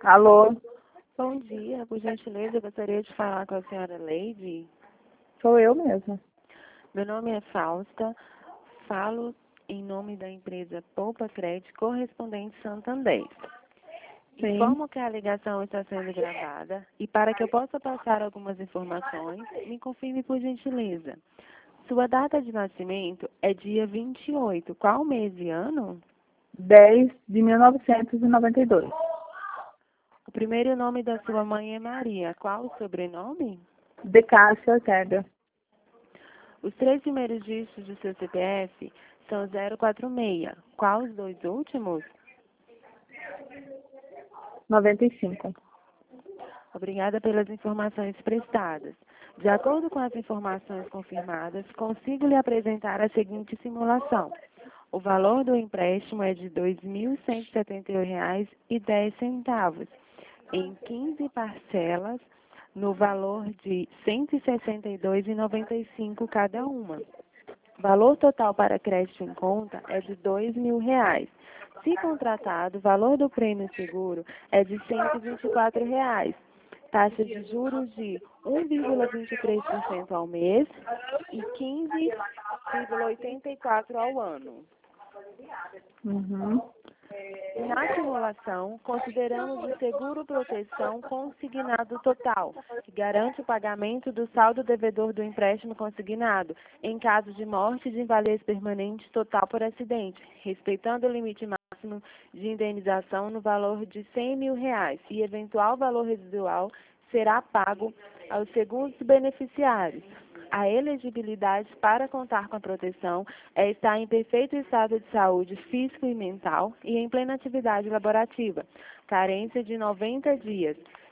Alô, Bom dia, por gentileza, eu gostaria de falar com a senhora Leide. sou eu mesma. Meu nome é Fausta, falo em nome da empresa Poupa Crédito Correspondente Santander. Sim. Informo que a ligação está sendo gravada e para que eu possa passar algumas informações, me confirme por gentileza. Sua data de nascimento é dia 28. Qual mês e ano? 10 de 1992. O primeiro nome da sua mãe é Maria. Qual o sobrenome? De Cássia Ortega. Os 3 primeiros dígitos do seu CPF são 046. Qual os 2 últimos? 95. Obrigada pelas informações prestadas. De acordo com as informações confirmadas, consigo lhe apresentar a seguinte simulação. O valor do empréstimo é de R$ 2.171,10, em 15 parcelas, no valor de R$ 162,95 cada uma. O valor total para crédito em conta é de R$ 2.000. Se contratado, o valor do prêmio seguro é de R$ 124. Taxa de juros de 1,23% ao mês e 15,84% ao ano. Uhum. Na simulação, consideramos o seguro proteção consignado total, que garante o pagamento do saldo devedor do empréstimo consignado, em caso de morte de invalidez permanente total por acidente, respeitando o limite máximo de indenização no valor de R$ 100.000, e eventual valor residual será pago aos segundos beneficiários. A elegibilidade para contar com a proteção é estar em perfeito estado de saúde físico e mental e em plena atividade laborativa. Carência de 90 dias.